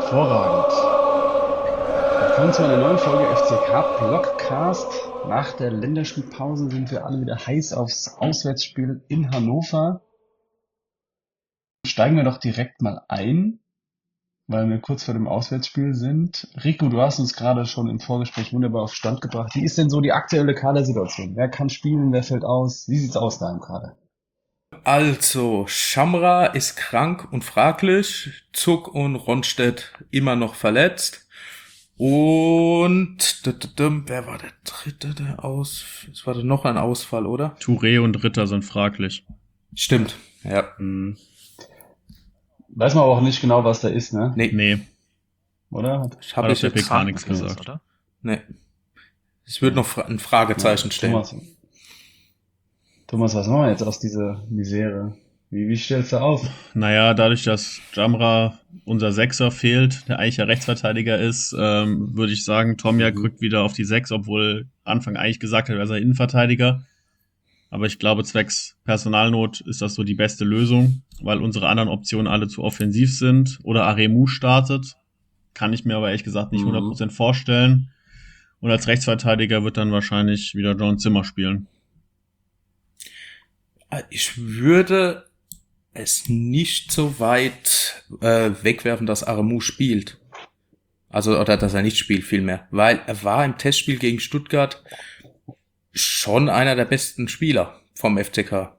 Hervorragend. Willkommen zu einer neuen Folge FCK Blockcast. Nach der Länderspielpause sind wir alle wieder heiß aufs Auswärtsspiel in Hannover. Steigen wir doch direkt mal ein, weil wir kurz vor dem Auswärtsspiel sind. Rico, du hast uns gerade schon im Vorgespräch wunderbar auf Stand gebracht. Wie ist denn so die aktuelle Kadersituation? Wer kann spielen, wer fällt aus? Wie sieht's aus da im Kader? Also, Schamra ist krank und fraglich, Zuck und Ronstedt immer noch verletzt. Und wer war der dritte, es war doch noch ein Ausfall, oder? Touré und Ritter sind fraglich. Stimmt, ja. Weiß man aber auch nicht genau, was da ist, ne? Nee, Oder? hat Habe auf ich der jetzt PK nichts gesagt. oder? Nee. Ich würde noch ein Fragezeichen stellen. Thomas, was machen wir jetzt aus dieser Misere? Wie stellst du auf? Naja, dadurch, dass Jamra unser Sechser fehlt, der eigentlich ja Rechtsverteidiger ist, würde ich sagen, Tomjak rückt wieder auf die 6, obwohl Anfang eigentlich gesagt hat, er sei Innenverteidiger. Aber ich glaube, zwecks Personalnot ist das so die beste Lösung, weil unsere anderen Optionen alle zu offensiv sind. Oder Aremu startet. Kann ich mir aber ehrlich gesagt nicht 100% vorstellen. Und als Rechtsverteidiger wird dann wahrscheinlich wieder John Zimmer spielen. Ich würde es nicht so weit wegwerfen, dass Aremu spielt. Also, oder dass er nicht spielt, vielmehr. Weil er war im Testspiel gegen Stuttgart schon einer der besten Spieler vom FCK.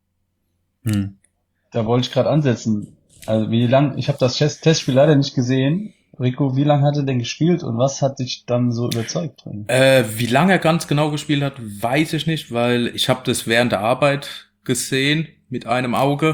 Da wollte ich gerade ansetzen. Also ich habe das Testspiel leider nicht gesehen. Rico, wie lange hat er denn gespielt und was hat dich dann so überzeugt? Wie lange er ganz genau gespielt hat, weiß ich nicht, weil ich habe das während der Arbeit gesehen mit einem Auge.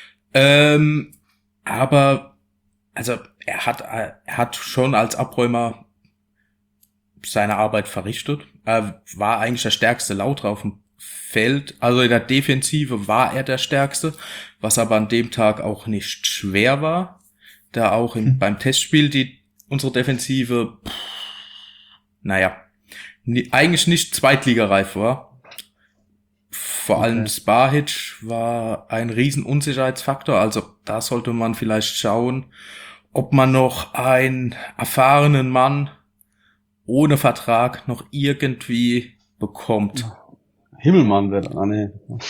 Aber also er hat schon als Abräumer seine Arbeit verrichtet. Er war eigentlich der stärkste Lauter auf dem Feld. Also in der Defensive war er der stärkste, was aber an dem Tag auch nicht schwer war, da auch beim Testspiel unsere Defensive, eigentlich nicht zweitligareif war. Vor allem Spahic war ein riesen Unsicherheitsfaktor, also da sollte man vielleicht schauen, ob man noch einen erfahrenen Mann ohne Vertrag noch irgendwie bekommt. Himmelmann wird nee.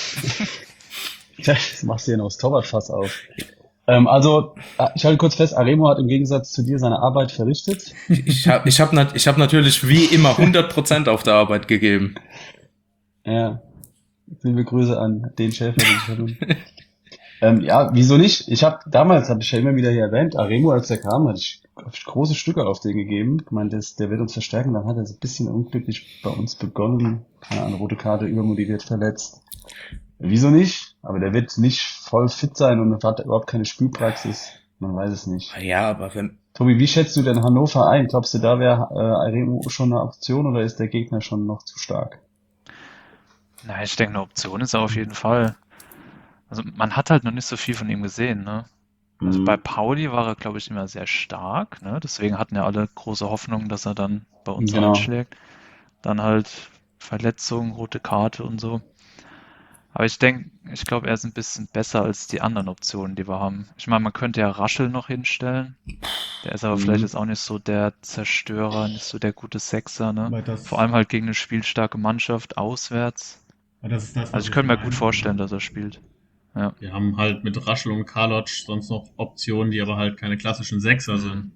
Das machst du hier noch das Torwartfass auf. Also, ich halte kurz fest, Aremu hat im Gegensatz zu dir seine Arbeit verrichtet. Ich hab natürlich wie immer 100% auf der Arbeit gegeben. Ja. Liebe Grüße an den Schäfer, den ich hatte. Ja, wieso nicht? Damals habe ich ja immer wieder hier erwähnt, Aremu, als er kam, hatte ich große Stücke auf den gegeben. Ich meine, der wird uns verstärken. Dann hat er so ein bisschen unglücklich bei uns begonnen. Keine Ahnung, rote Karte, übermotiviert, verletzt. Wieso nicht? Aber der wird nicht voll fit sein und hat überhaupt keine Spielpraxis. Man weiß es nicht. Ja, aber Tobi, wie schätzt du denn Hannover ein? Glaubst du, da wäre Aremu schon eine Option oder ist der Gegner schon noch zu stark? Na, ich denke, eine Option ist er auf jeden Fall. Also man hat halt noch nicht so viel von ihm gesehen, ne? Also bei Pauli war er, glaube ich, immer sehr stark, ne? Deswegen hatten ja alle große Hoffnung, dass er dann bei uns einschlägt. Dann halt Verletzung, rote Karte und so. Aber ich glaube, er ist ein bisschen besser als die anderen Optionen, die wir haben. Ich meine, man könnte ja Raschel noch hinstellen. Der ist aber vielleicht jetzt auch nicht so der Zerstörer, nicht so der gute Sechser, ne? Vor allem halt gegen eine spielstarke Mannschaft auswärts. Also ich könnte mir gut vorstellen, dass er spielt. Ja. Wir haben halt mit Raschel und Karloc sonst noch Optionen, die aber halt keine klassischen Sechser sind.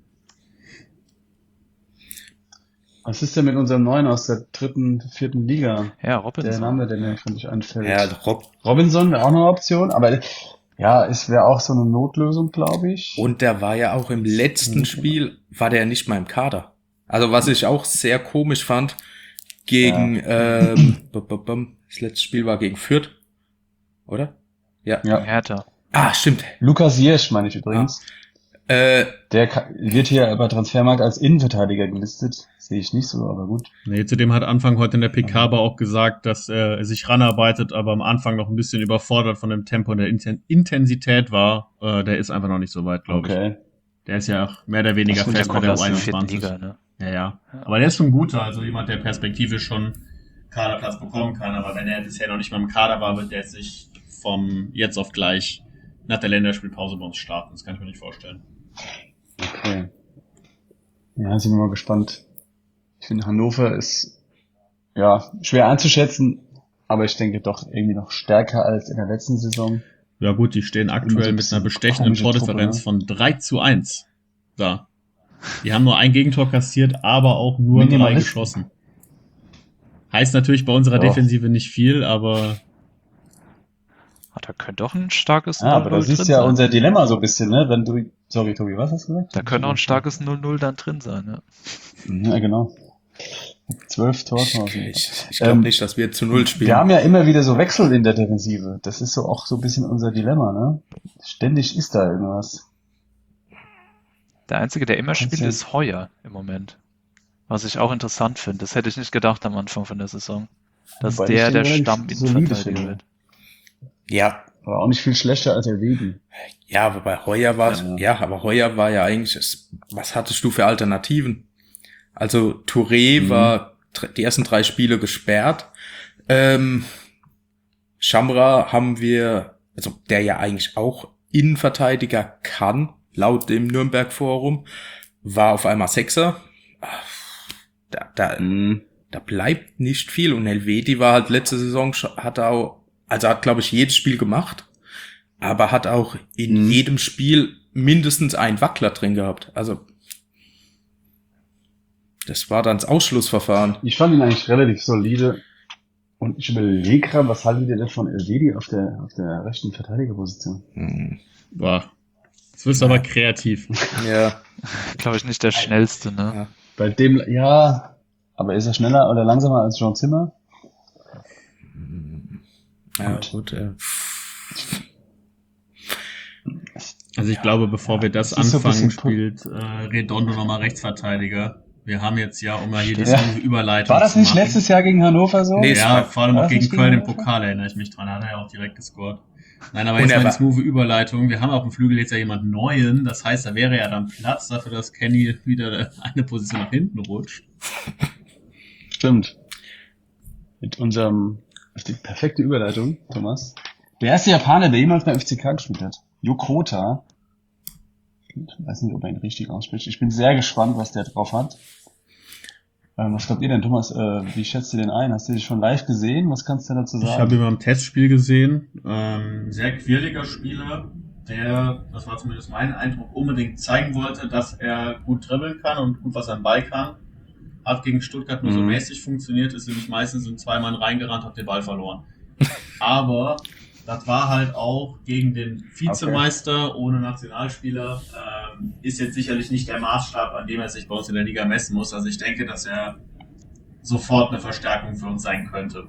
Was ist denn mit unserem Neuen aus der 3., 4. Liga? Ja, Robinson. Der Name, der mir nicht einfällt. Ja, Robinson wäre auch noch eine Option, aber ja, es wäre auch so eine Notlösung, glaube ich. Und der war ja auch im letzten Spiel, war der nicht mal im Kader. Also was ich auch sehr komisch fand, gegen, das letzte Spiel war gegen Fürth, oder? Ja. Hertha. Ah, stimmt. Lukas Jiersch meine ich übrigens. Der wird hier bei Transfermarkt als Innenverteidiger gelistet. Sehe ich nicht so, aber gut. Nee, zudem hat Anfang heute in der PK aber auch gesagt, dass er sich ranarbeitet, aber am Anfang noch ein bisschen überfordert von dem Tempo und der Intensität war. Der ist einfach noch nicht so weit, glaube ich. Der ist ja auch mehr oder weniger fest bei der U21. Liga, ne? Ja. Aber der ist schon ein guter, also jemand, der perspektivisch schon Kaderplatz bekommen kann. Aber wenn er bisher noch nicht mal im Kader war, wird der sich vom jetzt auf gleich nach der Länderspielpause bei uns starten. Das kann ich mir nicht vorstellen. Okay. Ja, sind wir mal gespannt. Ich finde, Hannover ist ja schwer einzuschätzen, aber ich denke doch irgendwie noch stärker als in der letzten Saison. Ja gut, die stehen Immer so aktuell ein mit einer bisschen bestechenden komische Truppe, Tordifferenz ne? von 3:1 da. Die haben nur ein Gegentor kassiert, aber auch nur 3 Minimalisten. geschossen. Heißt natürlich bei unserer Doch. Defensive nicht viel, aber Da könnte doch ein starkes Ja, aber da 0-0 siehst drin du ja sein. unser Dilemma so ein bisschen, ne? Wenn du, sorry, Tobi, was hast du gesagt? Da könnte auch ein starkes 0-0 dann drin sein, ja. Ja, genau. 12 Torchancen. Ich glaube nicht, dass wir zu Null Wir spielen. haben ja immer wieder so Wechsel in der Defensive. Das ist so auch so ein bisschen unser Dilemma, ne? Ständig ist da irgendwas. Der Einzige, der immer Kannst spielt, ja- ist Heuer im Moment. Was ich auch interessant finde. Das hätte ich nicht gedacht am Anfang von der Saison. Dass Wobei ich der den der relativ solide Stamm-Innenverteidiger finde. wird. Ja, Aber auch nicht viel schlechter als Elvedi. ja, aber bei Heuer war Ja. ja, aber Heuer war ja eigentlich, was hattest du für Alternativen? Also Touré war die ersten 3 Spiele gesperrt. Schamra haben wir, also der ja eigentlich auch Innenverteidiger kann, laut dem Nürnberg-Forum, war auf einmal Sechser. Da bleibt nicht viel. Und Helveti war halt letzte Saison, hat glaube ich, jedes Spiel gemacht, aber hat auch in jedem Spiel mindestens einen Wackler drin gehabt. Also das war dann das Ausschlussverfahren. Ich fand ihn eigentlich relativ solide. Und ich überlege gerade, was haltet ihr denn von Elvedi auf der rechten Verteidigerposition? boah, jetzt wirst du aber kreativ. Ja. Glaube ich nicht der schnellste, ne? Ja. Bei dem, ja, aber ist er schneller oder langsamer als Jean Zimmer? Ja, Gut. gut. Also ich glaube, bevor wir das Das ist so ein anfangen, bisschen spielt Redondo nochmal Rechtsverteidiger. Wir haben jetzt ja, um mal hier die Ja. smooth Überleitung War das zu nicht machen. letztes Jahr gegen Hannover so? Nee, Ja, vor allem war auch das gegen nicht Köln im Hannover? Pokal erinnere ich mich dran. Da hat er ja auch direkt gescored. Nein, aber Und jetzt er mal eine war- smooth Überleitung. Wir haben auf dem Flügel jetzt ja jemanden Neuen. Das heißt, da wäre ja dann Platz dafür, dass Kenny wieder eine Position nach hinten rutscht. Stimmt. Mit unserem, die perfekte Überleitung, Thomas. Der erste Japaner, der jemals beim FCK gespielt hat. Yokota. Ich weiß nicht, ob er ihn richtig ausspricht. Ich bin sehr gespannt, was der drauf hat. Was glaubt ihr denn, Thomas? Wie schätzt ihr den ein? Hast du den schon live gesehen? Was kannst du dazu Ich sagen? habe ihn beim Testspiel gesehen. Sehr quirliger Spieler, der, das war zumindest mein Eindruck, unbedingt zeigen wollte, dass er gut dribbeln kann und gut was am Ball kann. Hat gegen Stuttgart nur so mäßig funktioniert, ist nämlich meistens in 2 Mann reingerannt, hat den Ball verloren. Aber das war halt auch gegen den Vizemeister ohne Nationalspieler. Ist jetzt sicherlich nicht der Maßstab, an dem er sich bei uns in der Liga messen muss. Also ich denke, dass er sofort eine Verstärkung für uns sein könnte.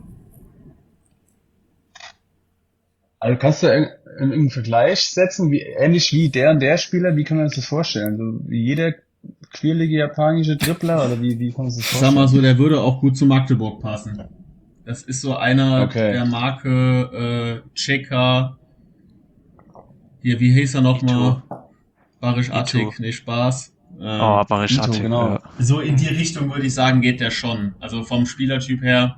Also kannst du einen Vergleich setzen, wie ähnlich wie der und der Spieler? Wie kann man sich das vorstellen? So wie jeder quirlige japanische Dribbler oder wie kann man sich das Ich sag mal vorstellen? so, der würde auch gut zu Magdeburg passen. Das ist so einer Okay. der Marke Cheka. Hier, wie hieß er nochmal? Barisch Ito. Attik, nee, Spaß. Oh, Barisch Ito, Attik, genau. ja. So in die Richtung würde ich sagen, geht der schon. Also vom Spielertyp her.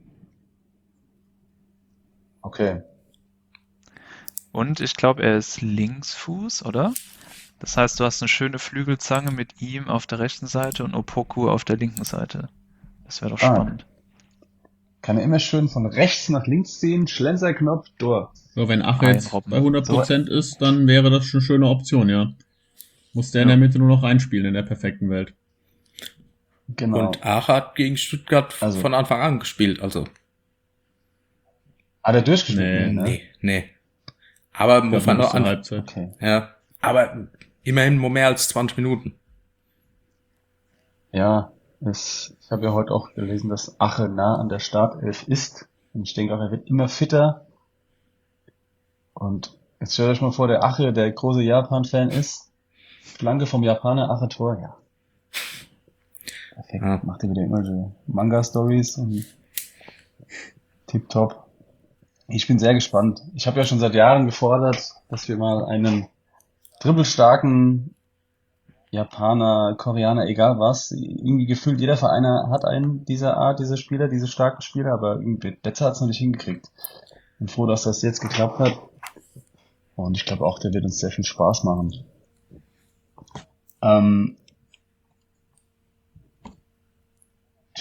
Okay. Und ich glaube, er ist Linksfuß, oder? Das heißt, du hast eine schöne Flügelzange mit ihm auf der rechten Seite und Opoku auf der linken Seite. Das wäre doch Ah. spannend. Kann er immer schön von rechts nach links ziehen, Schlenzerknopf, Tor. So, wenn Ache jetzt Einrobben. bei 100% ist, dann wäre das schon eine schöne Option, ja. Muss der in der Mitte nur noch reinspielen in der perfekten Welt. Genau. Und Aachen hat gegen Stuttgart Also- von Anfang an gespielt, also. Hat er durchgespielt? Nee, ne? Nee. Aber muss man Bis noch zur an. Halbzeit. Okay. Ja. Aber immerhin nur mehr als 20 Minuten. Ja, ich habe ja heute auch gelesen, dass Ache nah an der Startelf ist. Und ich denke auch, er wird immer fitter. Und jetzt stellt euch mal vor, der Ache, der große Japan-Fan ist. Flanke vom Japaner, Ache Tor, ja. Perfekt. Ja. Macht er wieder immer so Manga-Stories und tipptopp. Ich bin sehr gespannt. Ich habe ja schon seit Jahren gefordert, dass wir mal einen dribbelstarken Japaner, Koreaner, egal was. Irgendwie gefühlt jeder Verein hat einen dieser Art, diese Spieler, diese starken Spieler, aber irgendwie Betzer hat es noch nicht hingekriegt. Bin froh, dass das jetzt geklappt hat. Und ich glaube auch, der wird uns sehr viel Spaß machen.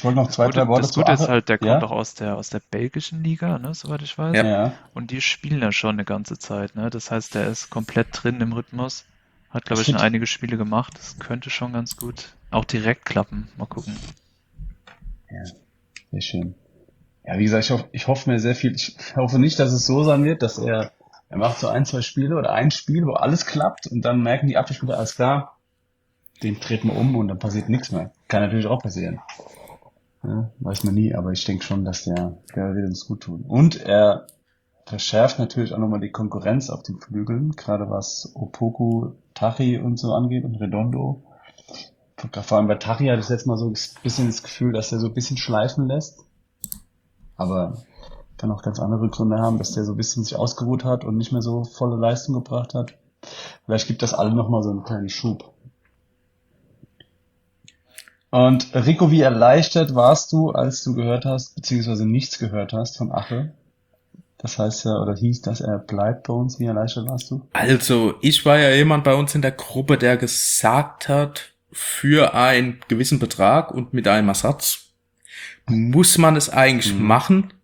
Ich wollte noch zwei, drei Worte Das zu Gute ist Ache. halt, der Ja? kommt auch aus der belgischen Liga, ne, soweit ich weiß. Ja. Ja. Und die spielen ja schon eine ganze Zeit, ne? Das heißt, der ist komplett drin im Rhythmus. Hat, glaube Ich ich, schon find- einige Spiele gemacht. Das könnte schon ganz gut auch direkt klappen. Mal gucken. Sehr schön. Ja, wie gesagt, ich hoffe mir sehr viel. Ich hoffe nicht, dass es so sein wird, dass er macht so ein, zwei Spiele oder ein Spiel, wo alles klappt und dann merken die Abwehrspieler, alles klar, den treten wir um und dann passiert nichts mehr. Kann natürlich auch passieren. Ja, weiß man nie, aber ich denke schon, dass der wird uns gut tun. Und er verschärft natürlich auch nochmal die Konkurrenz auf den Flügeln, gerade was Opoku, Tachi und so angeht und Redondo. Vor allem bei Tachi hatte ich jetzt mal so ein bisschen das Gefühl, dass er so ein bisschen schleifen lässt. Aber kann auch ganz andere Gründe haben, dass der so ein bisschen sich ausgeruht hat und nicht mehr so volle Leistung gebracht hat. Vielleicht gibt das alle nochmal so einen kleinen Schub. Und Rico, wie erleichtert warst du, als du gehört hast, beziehungsweise nichts gehört hast von Ache? Das heißt ja, oder hieß, dass er bleibt bei uns. Wie erleichtert warst du? Also, ich war ja jemand bei uns in der Gruppe, der gesagt hat, für einen gewissen Betrag und mit einem Ersatz muss man es eigentlich machen.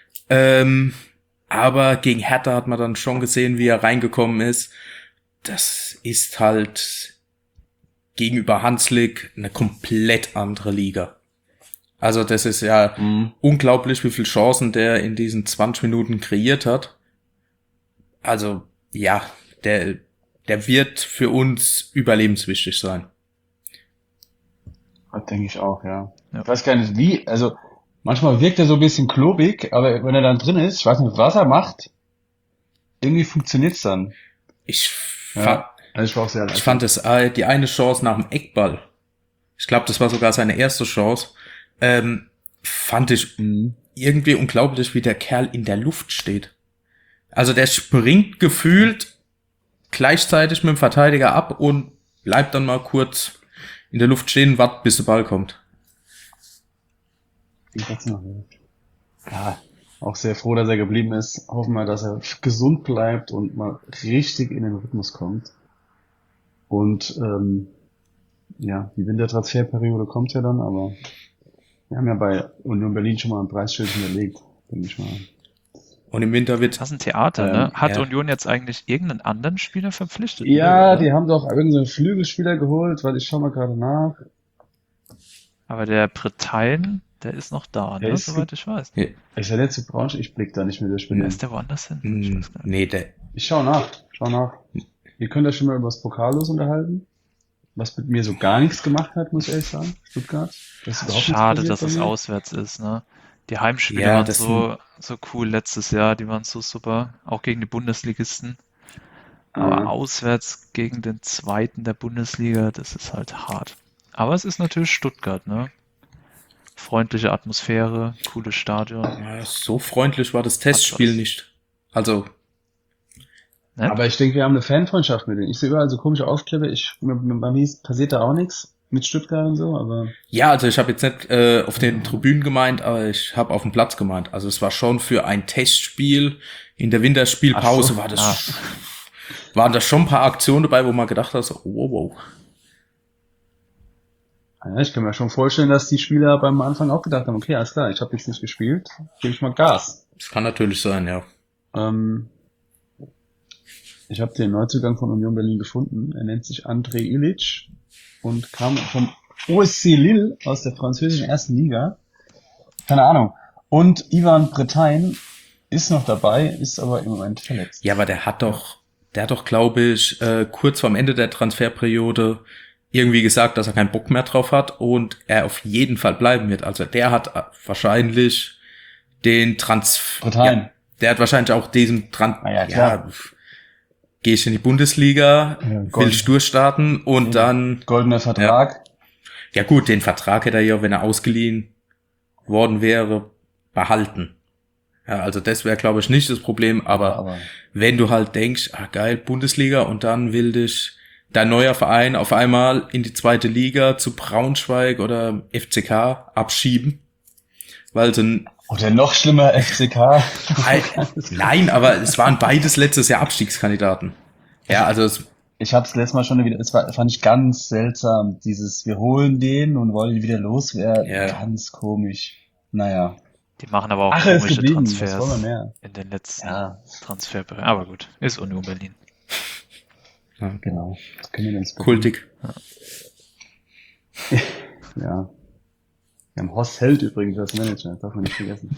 Aber gegen Hertha hat man dann schon gesehen, wie er reingekommen ist. Das ist halt gegenüber Hanslik eine komplett andere Liga. Also das ist ja unglaublich, wie viele Chancen der in diesen 20 Minuten kreiert hat. Also ja, der wird für uns überlebenswichtig sein. Das denke ich auch, ja. Ja. Ich weiß gar nicht wie, also manchmal wirkt er so ein bisschen klobig, aber wenn er dann drin ist, ich weiß nicht, was er macht, irgendwie funktioniert's dann. Ich Ja. Also ich war auch sehr Ich fand es die eine Chance nach dem Eckball. Ich glaube, das war sogar seine erste Chance. Fand ich irgendwie unglaublich, wie der Kerl in der Luft steht. Also der springt gefühlt gleichzeitig mit dem Verteidiger ab und bleibt dann mal kurz in der Luft stehen und wartet, bis der Ball kommt. Ja, auch sehr froh, dass er geblieben ist. Hoffen wir, dass er gesund bleibt und mal richtig in den Rhythmus kommt. Und ja, die Wintertransferperiode kommt ja dann, aber wir haben ja bei Union Berlin schon mal ein Preisschild hinterlegt, denke ich mal. Und im Winter wird Das ist ein Theater, ne? Hat ja. Union jetzt eigentlich irgendeinen anderen Spieler verpflichtet? Ja, oder? die haben doch irgendeinen Flügelspieler geholt, weil ich schau mal gerade nach. Aber der Bretagne, der ist noch da, Der ne? ist Soweit ich weiß. Ist er jetzt zu Branche? Ich blick da nicht mehr durch. Oder ist der woanders hin? Ich weiß gar nicht. nee, Ich schau nach. Ihr könnt euch schon mal über das Pokallos unterhalten, was mit mir so gar nichts gemacht hat, muss ich ehrlich sagen. Stuttgart. Das ist überhaupt nichts Schade, passiert dass bei es mir. auswärts ist, ne? Die Heimspiele Ja, waren das so cool letztes Jahr, die waren so super, auch gegen die Bundesligisten. Aber Mhm. auswärts gegen den Zweiten der Bundesliga, das ist halt hart. Aber es ist natürlich Stuttgart, ne? Freundliche Atmosphäre, cooles Stadion. Ja, so freundlich war das Testspiel was. nicht. Also, Ne? Aber ich denke, wir haben eine Fanfreundschaft mit denen. Ich sehe überall so komische Aufkleber. Bei mir passiert da auch nichts mit Stuttgart und so, aber ja, also ich habe jetzt nicht auf den Tribünen gemeint, aber ich habe auf dem Platz gemeint. Also es war schon für ein Testspiel in der Winterspielpause Ach so. waren da schon ein paar Aktionen dabei, wo man gedacht hat, so, wow. ja, ich kann mir schon vorstellen, dass die Spieler beim Anfang auch gedacht haben, okay, alles klar, ich habe jetzt nicht gespielt, gebe ich mal Gas. Das kann natürlich sein, ja. Ich habe den Neuzugang von Union Berlin gefunden. Er nennt sich André Ilic und kam vom OSC Lille aus der französischen ersten Liga. Keine Ahnung. Und Ivan Bretagne ist noch dabei, ist aber im Moment verletzt. Ja, aber der hat doch, glaube ich, kurz vorm Ende der Transferperiode irgendwie gesagt, dass er keinen Bock mehr drauf hat und er auf jeden Fall bleiben wird. Also der hat wahrscheinlich den Bretagne. Ja, der hat wahrscheinlich auch diesen ja, klar. Gehe ich in die Bundesliga, will ich durchstarten und dann Goldener Vertrag. Ja gut, den Vertrag hätte er ja, wenn er ausgeliehen worden wäre, behalten. Ja, also das wäre, glaube ich, nicht das Problem, aber wenn du halt denkst, geil, Bundesliga und dann will dich dein neuer Verein auf einmal in die zweite Liga zu Braunschweig oder FCK abschieben, weil so ein Oder noch schlimmer, FCK. Nein, aber es waren beides letztes Jahr Abstiegskandidaten. Ja, also Ich hab's letztes Mal schon wieder, fand ich ganz seltsam, wir holen den und wollen ihn wieder loswerden. Ja. Ganz komisch. Naja. Die machen aber auch Ach, er ist komische geblieben. Was Transfers wollen wir mehr? in den letzten Ja, Transferperioden. Aber gut, ist Union Berlin. Ja. genau. Das können wir uns Kultig. Ja. Wir haben Horst Held übrigens als Manager, darf man nicht vergessen.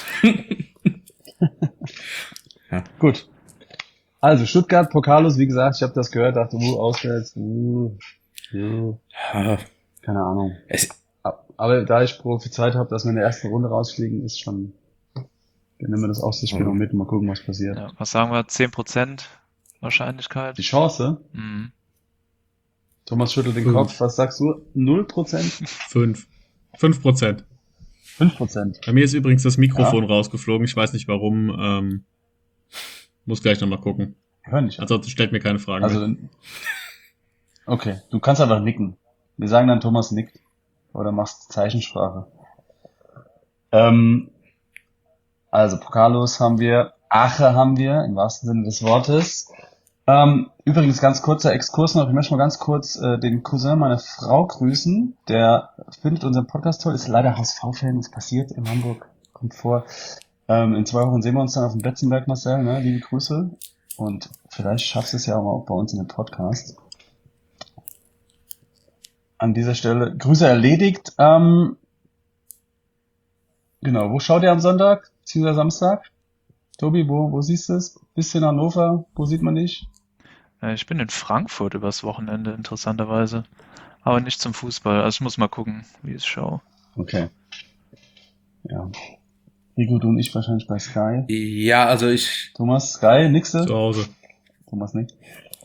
Ja. Gut. Also Stuttgart, Pokalus, wie gesagt, ich habe das gehört, dachte, auswärts, Ja, keine Ahnung. es, Aber da ich prophezeit habe, dass wir in der ersten Runde rausfliegen, ist schon, dann nehmen wir das Aussichtsspiel noch mit und mal gucken, was passiert. Ja, was sagen wir? 10% Wahrscheinlichkeit? Die Chance, Mhm. Thomas schüttelt den 5. Kopf, was sagst du? 0%? 5%. 5%. Bei mir ist übrigens das Mikrofon rausgeflogen. Ich weiß nicht warum. Muss gleich nochmal gucken. Hör nicht. Ansonsten stellt mir keine Fragen Also, mehr. dann- okay, du kannst einfach nicken. Wir sagen dann, Thomas nickt. Oder machst Zeichensprache. Also, Pokalus haben wir, Ache haben wir, im wahrsten Sinne des Wortes. Übrigens, ganz kurzer Exkurs noch. Ich möchte mal ganz kurz den Cousin meiner Frau grüßen. Der findet unseren Podcast toll, ist leider HSV-Fan, das passiert in Hamburg, kommt vor. In 2 Wochen sehen wir uns dann auf dem Betzenberg, Marcel, ne? Liebe Grüße. Und vielleicht schaffst du es ja auch mal bei uns in den Podcast. An dieser Stelle Grüße erledigt. Genau, wo schaut ihr am Sonntag, beziehungsweise Samstag? Tobi, wo siehst du es? Bisschen Hannover, wo sieht man dich? Ich bin in Frankfurt übers Wochenende, interessanterweise. Aber nicht zum Fußball. Also ich muss mal gucken, wie ich es schaue. Okay. Ja. Rico, du und ich wahrscheinlich bei Sky. ja, also ich, Thomas, Sky, nixte? Zu Hause. Thomas nicht.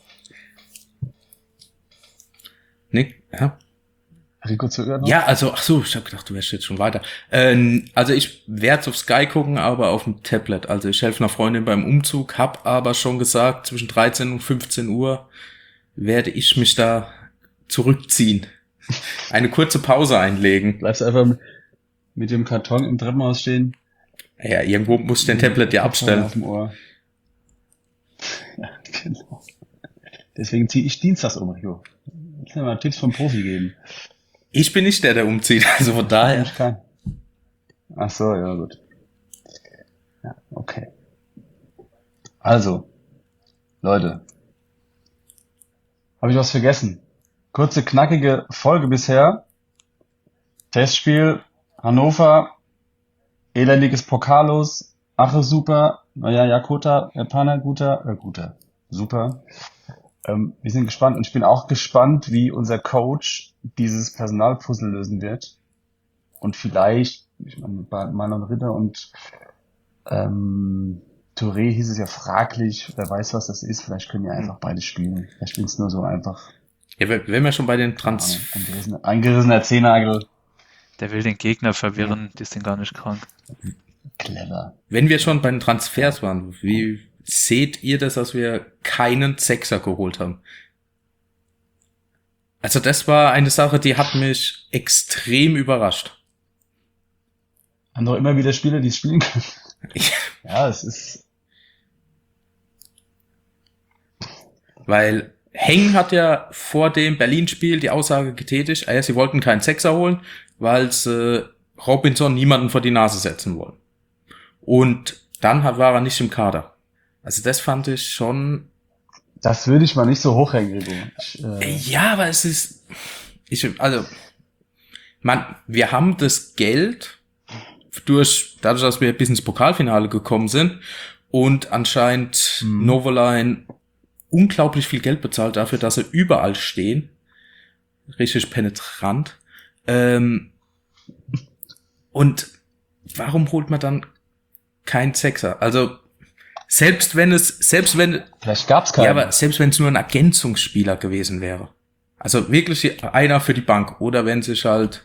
Nick, ja. Rico zögert noch? Ja, also, ach so, ich habe gedacht, du wärst jetzt schon weiter. Also ich werde auf Sky gucken, aber auf dem Tablet. Also ich helfe einer Freundin beim Umzug, hab aber schon gesagt, zwischen 13 und 15 Uhr werde ich mich da zurückziehen. Eine kurze Pause einlegen. Bleibst einfach mit dem Karton im Treppenhaus stehen? Ja, irgendwo muss ich den Tablet ja Auf abstellen. dem Ohr. Ja, genau. Deswegen ziehe ich dienstags um, Rico. Jetzt mir mal Tipps vom Profi geben. Ich bin nicht der umzieht, also von daher. Ich kann. Ach so, ja, gut. Ja, okay. Also, Leute. Habe ich was vergessen? Kurze, knackige Folge bisher. Testspiel, Hannover, elendiges Pokalus, Ache super, naja, Jakota, Japaner guter, super. Wir sind gespannt und ich bin auch gespannt, wie unser Coach dieses Personalpuzzle lösen wird. Und vielleicht, ich meine, bei Marlon Ritter und Touré hieß es ja fraglich, wer weiß, was das ist, vielleicht können wir einfach beide spielen. Vielleicht sind es nur so einfach Ja, wenn wir schon bei den eingerissener Zehnagel. Der will den Gegner verwirren, die sind gar nicht krank. Clever. Wenn wir schon bei den Transfers waren, wie seht ihr das, dass wir keinen Sechser geholt haben? Also das war eine Sache, die hat mich extrem überrascht. Haben doch immer wieder Spieler, die es spielen können. Ich, Ja, es ist, weil Heng hat ja vor dem Berlin-Spiel die Aussage getätigt, sie wollten keinen Sechser holen, weil sie Robinson niemanden vor die Nase setzen wollen. Und dann war er nicht im Kader. Also das fand ich schon... das würde ich mal nicht so hochhängen, Rico. Ja, aber es ist... wir haben das Geld dadurch, dass wir bis ins Pokalfinale gekommen sind und anscheinend Novoline unglaublich viel Geld bezahlt dafür, dass sie überall stehen. Richtig penetrant. Und warum holt man dann keinen Sechser? Also selbst wenn vielleicht gab's keinen. ja, aber selbst wenn es nur ein Ergänzungsspieler gewesen wäre. Also wirklich einer für die Bank. Oder wenn sich halt,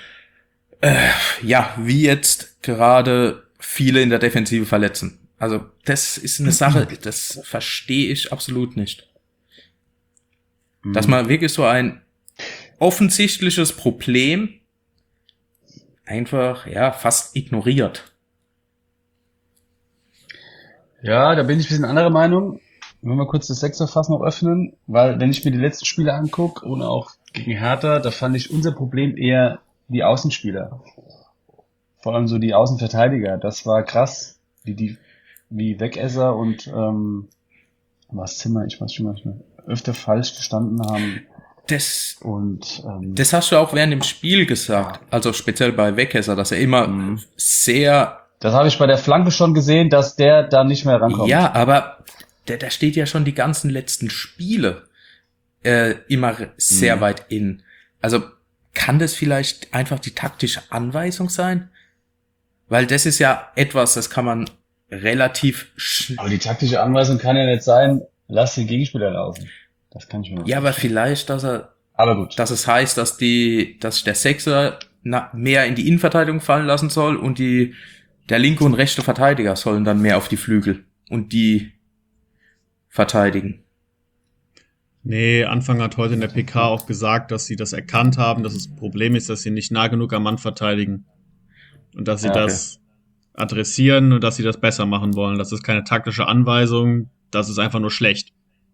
wie jetzt gerade viele in der Defensive verletzen. Also das ist eine Sache, das verstehe ich absolut nicht. Dass man wirklich so ein offensichtliches Problem einfach, fast ignoriert. Ja, da bin ich ein bisschen anderer Meinung. Wenn wir kurz das Sechserfass noch öffnen, weil wenn ich mir die letzten Spiele angucke und auch gegen Hertha, da fand ich unser Problem eher die Außenspieler. Vor allem so die Außenverteidiger. Das war krass, wie Wegesser und was Zimmer, ich weiß schon manchmal, öfter falsch gestanden haben. Das Und hast du auch während dem Spiel gesagt, also speziell bei Wegesser, dass er immer sehr... Das habe ich bei der Flanke schon gesehen, dass der da nicht mehr rankommt. Ja, aber der steht ja schon die ganzen letzten Spiele immer sehr weit in. Also kann das vielleicht einfach die taktische Anweisung sein? Weil das ist ja etwas, das kann man relativ Aber die taktische Anweisung kann ja nicht sein, lass den Gegenspieler laufen. Das kann ich mir nicht Ja, aber vorstellen. vielleicht, Aber gut. dass es heißt, dass der Sechser mehr in die Innenverteidigung fallen lassen soll und der linke und rechte Verteidiger sollen dann mehr auf die Flügel und die verteidigen. Nee, Anfang hat heute in der PK auch gesagt, dass sie das erkannt haben, dass das Problem ist, dass sie nicht nah genug am Mann verteidigen. Und dass sie das adressieren und dass sie das besser machen wollen. Das ist keine taktische Anweisung, das ist einfach nur schlecht.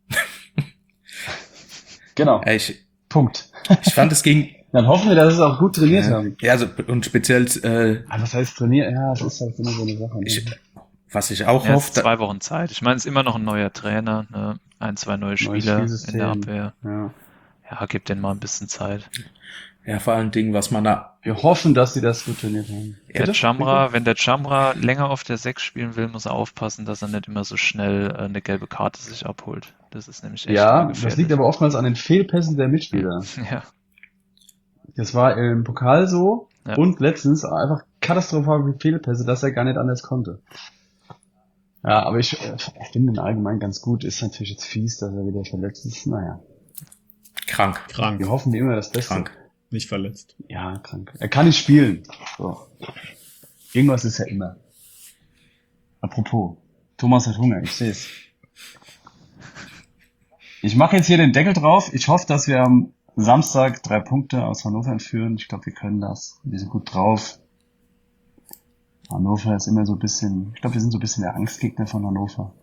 Genau. Punkt. Ich fand es gegen... Dann hoffen wir, dass es auch gut trainiert haben. Ja, also, und speziell... Aber was heißt trainieren? Ja, das ist halt immer so eine Sache. Ne? Was ich auch Ja, hoffe... 2 Wochen Zeit. Ich meine, es ist immer noch ein neuer Trainer, ne? 1, 2 neue Spieler in der Abwehr. Ja, gib denen mal ein bisschen Zeit. Ja, vor allen Dingen, was man da... Wir hoffen, dass sie das gut trainiert haben. Wenn der Chamra länger auf der 6 spielen will, muss er aufpassen, dass er nicht immer so schnell eine gelbe Karte sich abholt. Das ist nämlich echt Ja, gefährlich. das liegt aber oftmals an den Fehlpässen der Mitspieler. Ja. Das war im Pokal so Ja. und letztens einfach katastrophal wie Fehlpässe, dass er gar nicht anders konnte. Ja, aber ich finde ihn allgemein ganz gut. Ist natürlich jetzt fies, dass er wieder verletzt ist. Naja, Krank. wir hoffen wie immer das Beste. Krank. Nicht verletzt. Ja, krank. Er kann nicht spielen. So. Irgendwas ist ja immer. Apropos, Thomas hat Hunger, ich sehe es. Ich mache jetzt hier den Deckel drauf. Ich hoffe, dass wir am Samstag 3 Punkte aus Hannover entführen. Ich glaube, wir können das. Wir sind gut drauf. Hannover ist immer so ein bisschen, ich glaube, wir sind so ein bisschen der Angstgegner von Hannover.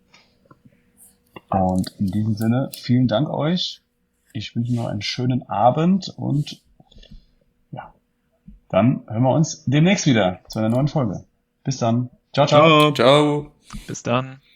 Und in diesem Sinne, vielen Dank euch. Ich wünsche noch einen schönen Abend und ja, dann hören wir uns demnächst wieder zu einer neuen Folge. Bis dann. Ciao, ciao. Ciao. Bis dann.